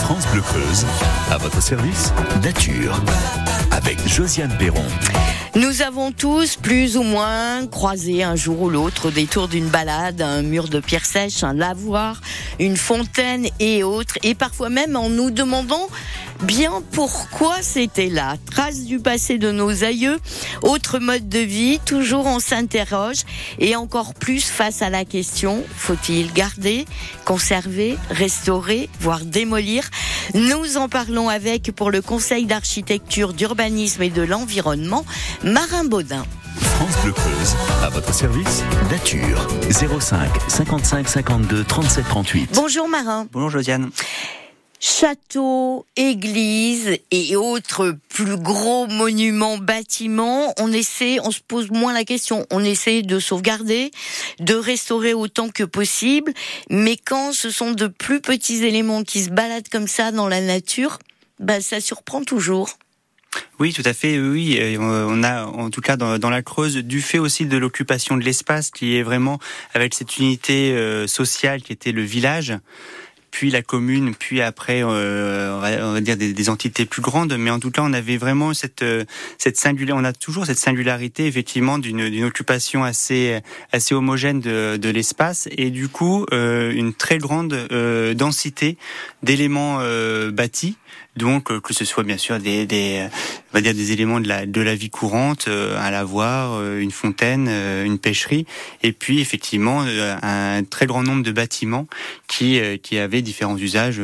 France Bleu Creuse, à votre service, nature, avec Josiane Perron. Nous avons tous, plus ou moins, croisé un jour ou l'autre au détour d'une balade, un mur de pierre sèche, un lavoir, une fontaine et autres, et parfois même en nous demandant bien pourquoi c'était là. Traces du passé de nos aïeux, autre mode de vie, toujours on s'interroge, et encore plus face à la question, faut-il garder, conserver, restaurer, voire démolir? Nous en parlons avec, pour le Conseil d'architecture, d'urbanisme et de l'environnement, Marin Baudin. France Bleu Creuse, à votre service, nature, 05 55 52 37 38. Bonjour Marin. Bonjour Josiane. Châteaux, églises et autres plus gros monuments, bâtiments, on se pose moins la question. On essaie de sauvegarder, de restaurer autant que possible, mais quand ce sont de plus petits éléments qui se baladent comme ça dans la nature, ça surprend toujours. Oui, tout à fait. Oui, on a, en tout cas dans la Creuse, du fait aussi de l'occupation de l'espace, qui est vraiment avec cette unité sociale qui était le village, puis la commune, puis après, on va dire des entités plus grandes. Mais en tout cas, on avait vraiment on a toujours cette singularité, effectivement, d'une occupation assez homogène de l'espace, et du coup, une très grande densité d'éléments bâtis. Donc, que ce soit bien sûr des éléments de la vie courante, un lavoir, une fontaine, une pêcherie, et puis effectivement un très grand nombre de bâtiments qui avaient différents usages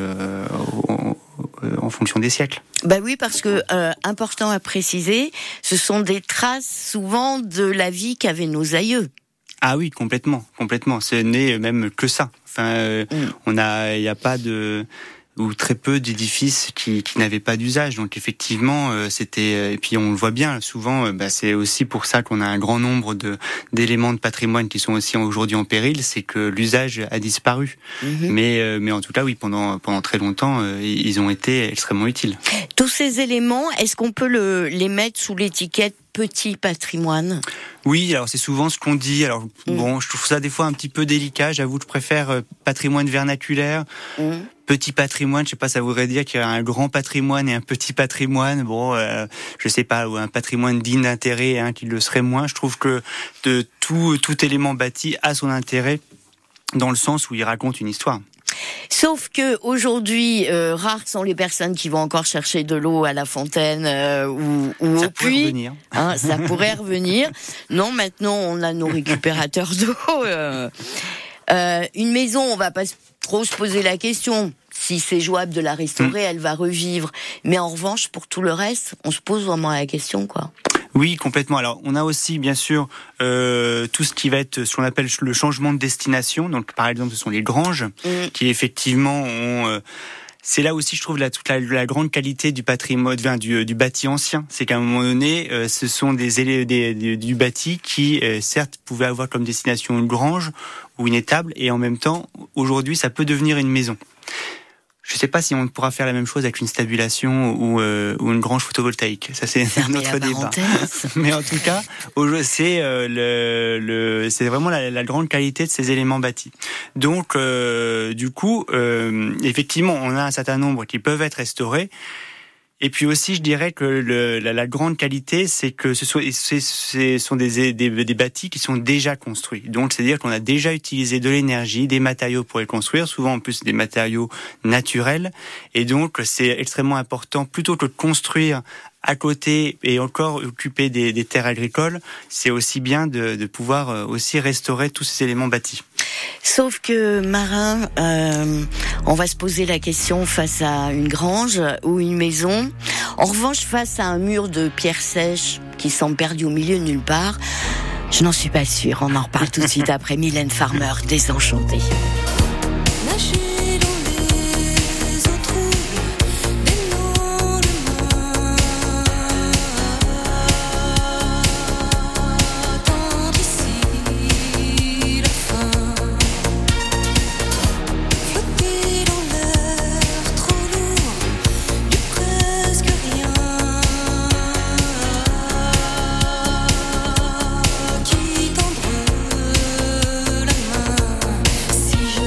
en fonction des siècles. Oui, parce que important à préciser, ce sont des traces souvent de la vie qu'avaient nos aïeux. Ah oui, complètement. Ce n'est même que ça. Enfin, il n'y a pas ou très peu d'édifices qui n'avaient pas d'usage. Donc effectivement, et puis on le voit bien, souvent, c'est aussi pour ça qu'on a un grand nombre d'éléments de patrimoine qui sont aussi aujourd'hui en péril, c'est que l'usage a disparu. Mais en tout cas, oui, pendant très longtemps, ils ont été extrêmement utiles. Tous ces éléments, est-ce qu'on peut les mettre sous l'étiquette petit patrimoine? Oui, alors c'est souvent ce qu'on dit. Alors bon, je trouve ça des fois un petit peu délicat. J'avoue que je préfère patrimoine vernaculaire. Petit patrimoine, je sais pas, ça voudrait dire qu'il y a un grand patrimoine et un petit patrimoine. Bon, je sais pas, ou un patrimoine digne d'intérêt, qui le serait moins. Je trouve que de tout élément bâti a son intérêt dans le sens où il raconte une histoire. Sauf que aujourd'hui, rares sont les personnes qui vont encore chercher de l'eau à la fontaine ou au puits. Revenir. Ça pourrait revenir. Non, maintenant on a nos récupérateurs d'eau. Une maison, on va pas trop se poser la question. Si c'est jouable de la restaurer, elle va revivre. Mais en revanche, pour tout le reste, on se pose vraiment la question, quoi. Oui, complètement. Alors, on a aussi, bien sûr, tout ce qui va être ce qu'on appelle le changement de destination. Donc, par exemple, ce sont les granges qui, effectivement, ont... c'est là aussi, je trouve, toute la grande qualité du patrimoine, du bâti ancien. C'est qu'à un moment donné, ce sont du bâti qui, certes, pouvaient avoir comme destination une grange ou une étable, et en même temps, aujourd'hui, ça peut devenir une maison. Je ne sais pas si on pourra faire la même chose avec une stabulation ou une grange photovoltaïque. Ça, c'est un autre débat. Mais en tout cas, c'est vraiment la grande qualité de ces éléments bâtis. Donc, du coup, effectivement, on a un certain nombre qui peuvent être restaurés. Et puis aussi, je dirais que la grande qualité, c'est que ce sont des bâtis qui sont déjà construits. Donc, c'est-à-dire qu'on a déjà utilisé de l'énergie, des matériaux pour les construire, souvent en plus des matériaux naturels. Et donc, c'est extrêmement important, plutôt que de construire à côté et encore occuper des terres agricoles, c'est aussi bien de pouvoir aussi restaurer tous ces éléments bâtis. Sauf que, Marin, on va se poser la question face à une grange ou une maison. En revanche, face à un mur de pierre sèche qui semble perdu au milieu de nulle part, je n'en suis pas sûre. On en reparle tout de suite après Mylène Farmer, Désenchantée. Qui tendre la main.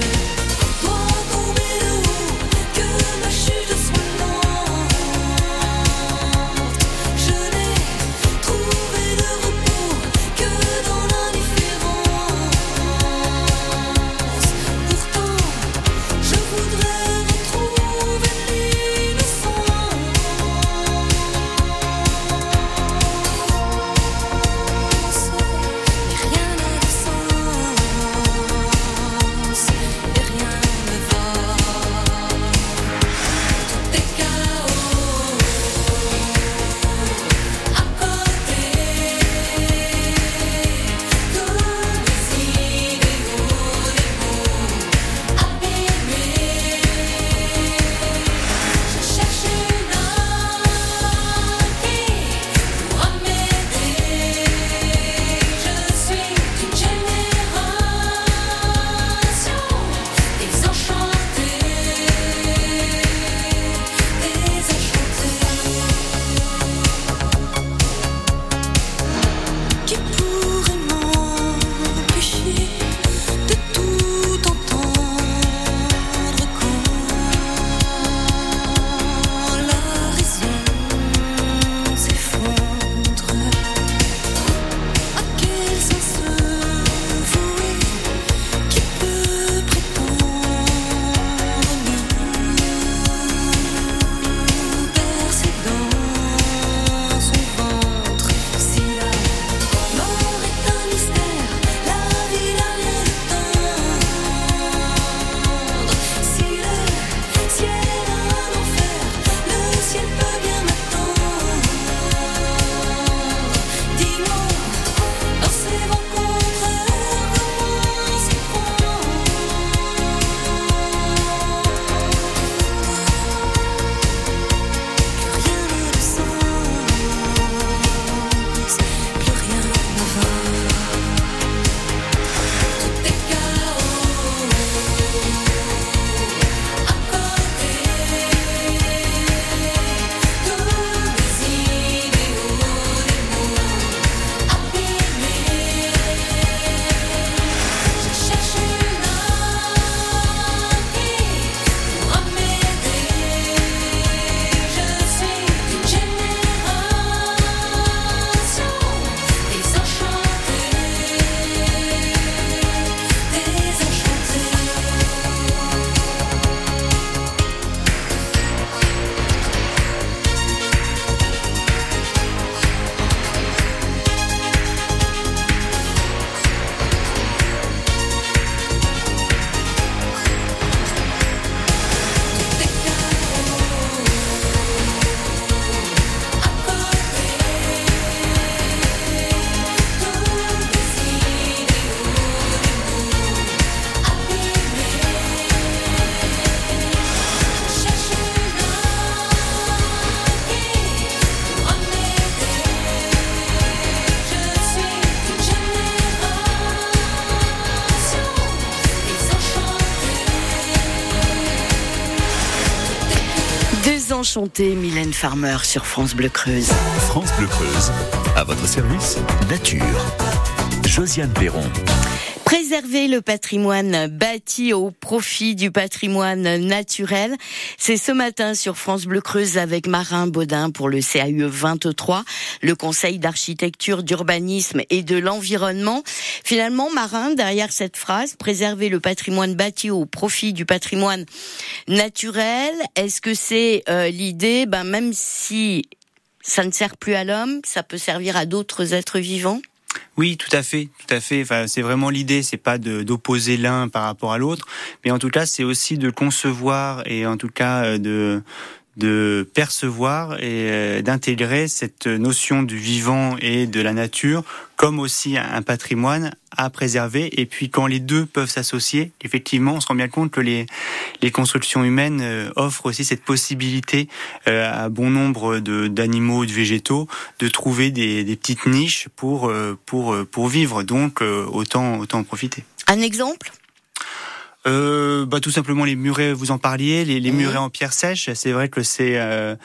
Désenchanté, Mylène Farmer sur France Bleu Creuse. France Bleu Creuse, à votre service, nature. Josiane Perron. Préserver le patrimoine bâti au profit du patrimoine naturel. C'est ce matin sur France Bleu Creuse avec Marin Baudin pour le CAUE 23, le Conseil d'architecture, d'urbanisme et de l'environnement. Finalement, Marin, derrière cette phrase, préserver le patrimoine bâti au profit du patrimoine naturel, est-ce que c'est l'idée, même si ça ne sert plus à l'homme, ça peut servir à d'autres êtres vivants ? Oui, tout à fait. Enfin, c'est vraiment l'idée, c'est pas d'opposer l'un par rapport à l'autre, mais en tout cas, c'est aussi de concevoir et en tout cas de percevoir et d'intégrer cette notion du vivant et de la nature comme aussi un patrimoine à préserver. Et puis quand les deux peuvent s'associer, effectivement, on se rend bien compte que les constructions humaines offrent aussi cette possibilité à bon nombre d'animaux, de végétaux, de trouver des petites niches pour vivre. Donc autant en profiter. Un exemple ? Tout simplement les murets, vous en parliez, les murets en pierre sèche. C'est vrai que c'est un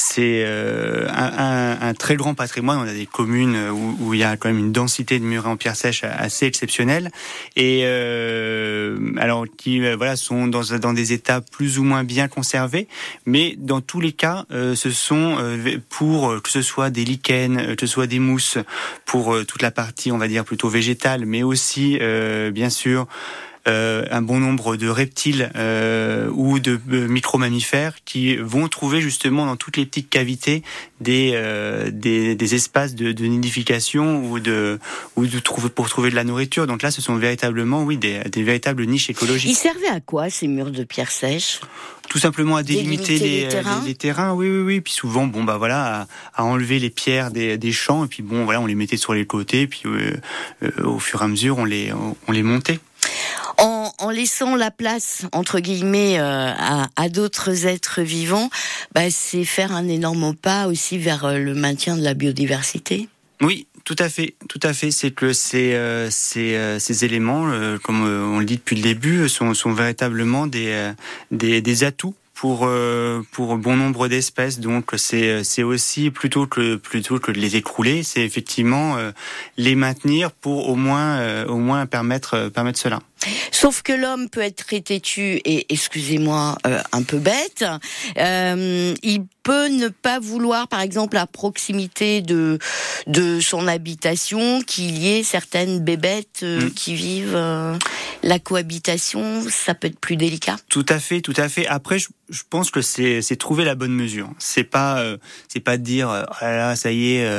très grand patrimoine. On a des communes où il y a quand même une densité de murets en pierre sèche assez exceptionnelle, et alors qui sont dans des états plus ou moins bien conservés, mais dans tous les cas, ce sont pour que ce soit des lichens, que ce soit des mousses, pour toute la partie on va dire plutôt végétale, mais aussi bien sûr un bon nombre de reptiles ou de micro-mammifères qui vont trouver justement dans toutes les petites cavités des espaces de nidification pour trouver de la nourriture. Donc là, ce sont véritablement des véritables niches écologiques. Ils servaient à quoi ces murs de pierre sèche ? Tout simplement à délimiter les terrains. Oui. Puis souvent, à enlever les pierres des champs, et puis on les mettait sur les côtés, puis au fur et à mesure, on les montait. En laissant la place, entre guillemets, à d'autres êtres vivants, c'est faire un énorme pas aussi vers le maintien de la biodiversité. Oui, tout à fait. C'est que ces éléments, comme on le dit depuis le début, sont véritablement des atouts pour bon nombre d'espèces. Donc c'est aussi plutôt que de les écrouler, c'est effectivement les maintenir pour au moins permettre cela. Sauf que l'homme peut être très têtu et, excusez-moi, un peu bête. Il peut ne pas vouloir, par exemple, à proximité de son habitation, qu'il y ait certaines bébêtes qui vivent. La cohabitation, ça peut être plus délicat. Tout à fait. Après, je pense que c'est trouver la bonne mesure. C'est pas de dire oh là là, ça y est.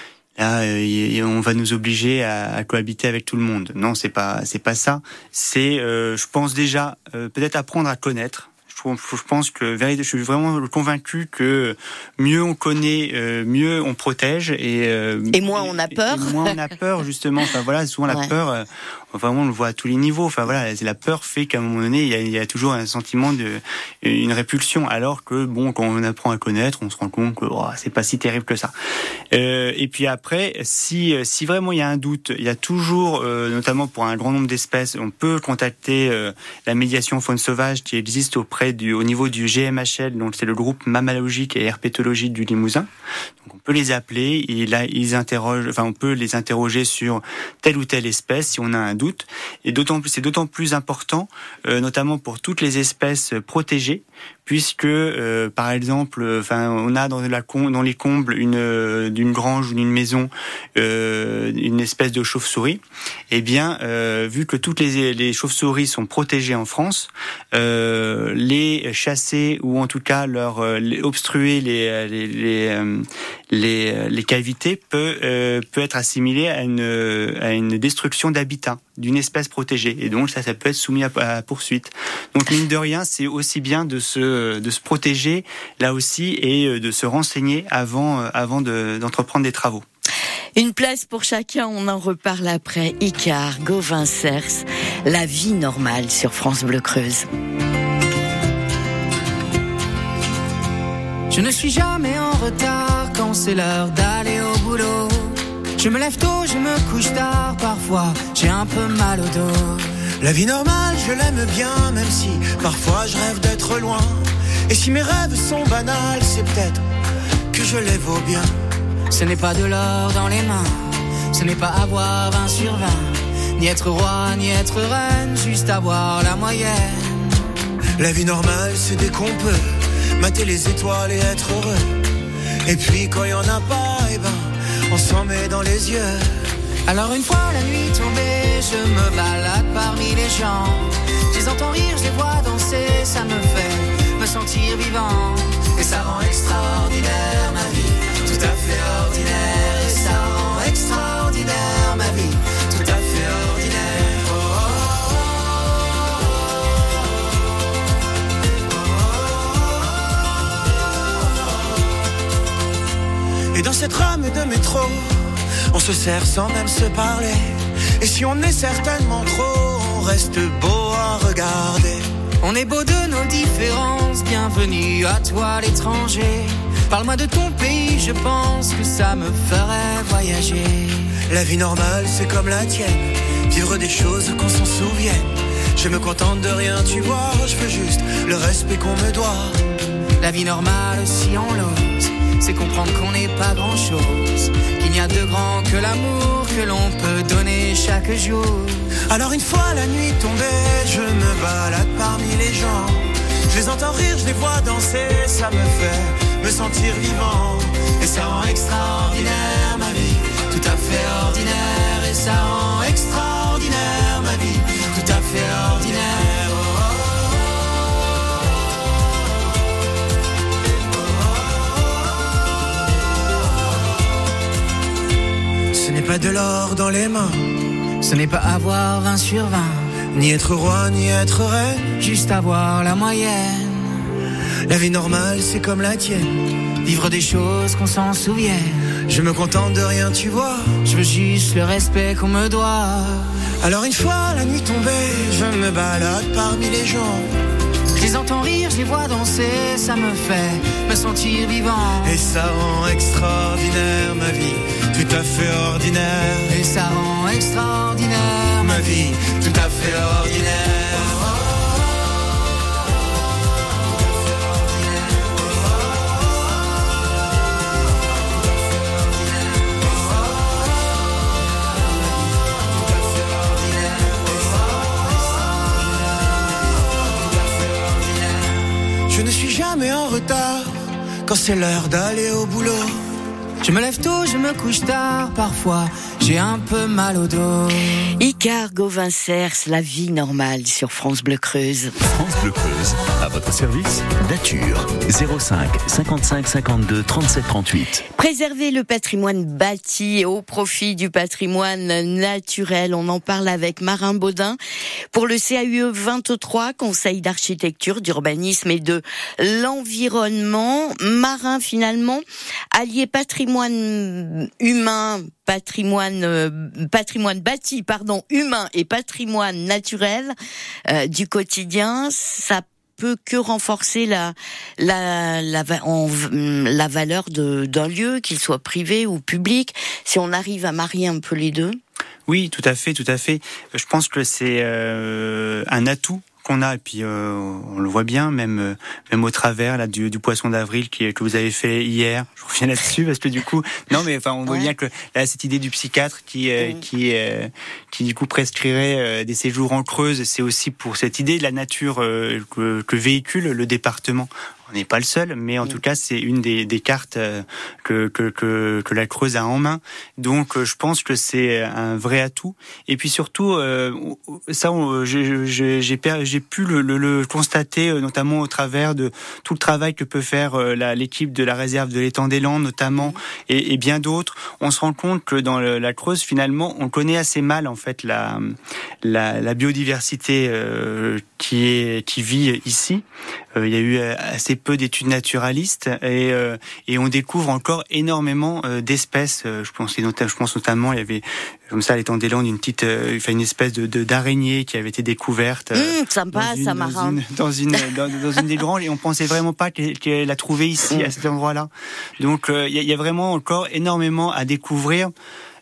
On va nous obliger à cohabiter avec tout le monde. Non, c'est pas ça. C'est, je pense déjà, peut-être apprendre à connaître. Je pense que je suis vraiment convaincu que mieux on connaît, mieux on protège et moins on a peur. Et moins on a peur justement. Souvent la peur. Vraiment, on le voit à tous les niveaux. La peur fait qu'à un moment donné, il y a toujours un sentiment une répulsion. Alors que quand on apprend à connaître, on se rend compte que c'est pas si terrible que ça. Et puis après, si vraiment il y a un doute, il y a toujours, notamment pour un grand nombre d'espèces, on peut contacter la médiation faune sauvage qui existe au niveau du GMHL, donc c'est le groupe mammalogique et herpétologique du Limousin. Donc on peut les appeler, et là on peut les interroger sur telle ou telle espèce si on a un doute. Et c'est d'autant plus important, notamment pour toutes les espèces protégées, puisque par exemple, on a dans les combles d'une grange ou d'une maison une espèce de chauve-souris. Eh bien, vu que toutes les chauves-souris sont protégées en France, les chasser ou en tout cas obstruer les cavités peut être assimilé à une destruction d'habitat d'une espèce protégée, et donc ça peut être soumis à poursuite. Donc mine de rien, c'est aussi bien de se protéger là aussi et de se renseigner avant d'entreprendre des travaux. Une place pour chacun, on en reparle après. Icare, Gauvin Cers, la vie normale sur France Bleu Creuse. Je ne suis jamais en retard quand c'est l'heure d'aller au boulot. Je me lève tôt, je me couche tard, parfois j'ai un peu mal au dos. La vie normale, je l'aime bien, même si parfois je rêve d'être loin. Et si mes rêves sont banals, c'est peut-être que je les vaux bien. Ce n'est pas de l'or dans les mains, ce n'est pas avoir 20 sur 20, ni être roi, ni être reine, juste avoir la moyenne. La vie normale, c'est dès qu'on peut mater les étoiles et être heureux. Et puis quand y en a pas, eh ben, on s'en met dans les yeux. Alors une fois la nuit tombée, je me balade parmi les gens. Je les entends rire, je les vois danser, ça me fait me sentir vivant. Et ça rend extraordinaire ma vie, tout à fait ordinaire. Et ça rend extraordinaire ma vie, tout à fait ordinaire. Oh, oh, oh. Et dans cette rame de métro, on se sert sans même se parler. Et si on est certainement trop, on reste beau à regarder. On est beau de nos différences, bienvenue à toi l'étranger. Parle-moi de ton pays, je pense que ça me ferait voyager. La vie normale, c'est comme la tienne, vivre des choses qu'on s'en souvienne. Je me contente de rien, tu vois, je veux juste le respect qu'on me doit. La vie normale, si on l'ose, c'est comprendre qu'on n'est pas grand-chose, qu'il n'y a de grand que l'amour que l'on peut donner chaque jour. Alors une fois la nuit tombée, je me balade parmi les gens. Je les entends rire, je les vois danser, ça me fait me sentir vivant. Et ça rend extraordinaire ma vie, tout à fait ordinaire. Et ça rend extraordinaire ma vie, tout à fait ordinaire. Oh, oh, oh. Ce n'est pas de l'or dans les mains, ce n'est pas avoir 20 sur 20, ni être roi, ni être reine, juste avoir la moyenne. La vie normale, c'est comme la tienne, vivre des choses qu'on s'en souvienne. Je me contente de rien, tu vois, je veux juste le respect qu'on me doit. Alors une fois la nuit tombée, je me balade parmi les gens. Je les entends rire, je les vois danser, ça me fait me sentir vivant. Et ça rend extraordinaire ma vie, tout à fait ordinaire. Et ça rend extraordinaire ma vie, tout à fait ordinaire. Je ne suis jamais en retard quand c'est l'heure d'aller au boulot. Je me lève tôt, je me couche tard, parfois j'ai un peu mal au dos. Icare Gauvin Cers, la vie normale sur France Bleu Creuse. France Bleu Creuse, à votre service, nature. 05 55 52 37 38. Préserver le patrimoine bâti au profit du patrimoine naturel. On en parle avec Marin Baudin pour le CAUE 23, Conseil d'architecture, d'urbanisme et de l'environnement. Marin, finalement, allier patrimoine humain, patrimoine bâti, humain et patrimoine naturel du quotidien, ça peut que renforcer la valeur d'un lieu, qu'il soit privé ou public, si on arrive à marier un peu les deux. Oui, tout à fait. Je pense que c'est un atout qu'on a, et puis on le voit bien, même au travers là du poisson d'avril que vous avez fait hier. Je reviens là-dessus parce que du coup, non mais enfin on voit bien que là cette idée du psychiatre qui du coup prescrirait des séjours en Creuse, c'est aussi pour cette idée de la nature que véhicule le département. On n'est pas le seul, mais en tout cas, c'est une des cartes que la Creuse a en main. Donc, je pense que c'est un vrai atout. Et puis surtout, ça, j'ai pu le constater, notamment au travers de tout le travail que peut faire l'équipe de la réserve de l'étang des Landes, notamment, et bien d'autres. On se rend compte que dans la Creuse, finalement, on connaît assez mal en fait la biodiversité qui vit ici. Il y a eu assez peu d'études naturalistes et on découvre encore énormément d'espèces. Je pense notamment il y avait comme ça à l'étang des Landes une espèce d'araignée qui avait été découverte sympa, ça Marin. Dans une des granges, et on pensait vraiment pas qu'elle la trouvait ici à cet endroit-là. Donc il y a vraiment encore énormément à découvrir.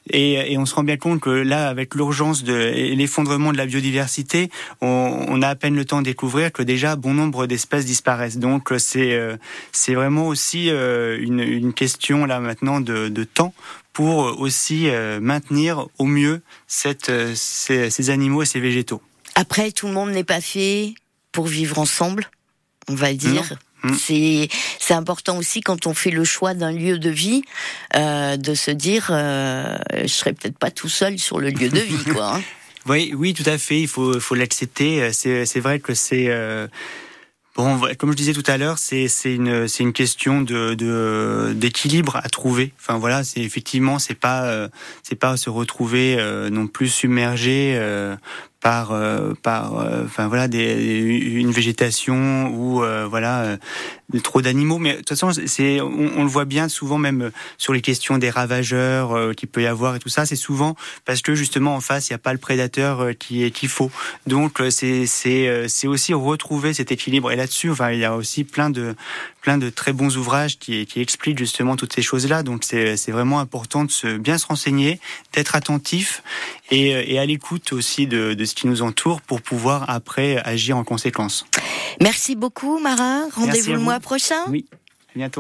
Et on se rend bien compte que là, avec l'urgence et l'effondrement de la biodiversité, on a à peine le temps de découvrir que déjà bon nombre d'espèces disparaissent. Donc c'est vraiment aussi une question là maintenant de temps pour aussi maintenir au mieux ces animaux et ces végétaux. Après, tout le monde n'est pas fait pour vivre ensemble, on va dire. C'est important aussi quand on fait le choix d'un lieu de vie, de se dire je serai peut-être pas tout seul sur le lieu de vie, quoi. Hein. Oui, tout à fait. Il faut l'accepter. C'est vrai que c'est bon, comme je disais tout à l'heure, c'est une question d'équilibre à trouver. Enfin voilà, c'est pas se retrouver non plus submergé par une végétation ou trop d'animaux. Mais de toute façon, on le voit bien souvent, même sur les questions des ravageurs qu'il peut y avoir et tout ça. C'est souvent parce que justement en face il n'y a pas le prédateur qu'il faut. Donc c'est aussi retrouver cet équilibre. Et là-dessus, il y a aussi plein de très bons ouvrages qui expliquent justement toutes ces choses-là. Donc c'est vraiment important de bien se renseigner, d'être attentif et à l'écoute aussi de ce qui nous entoure pour pouvoir après agir en conséquence. Merci beaucoup, Marin. Rendez-vous le mois prochain. Oui, à bientôt.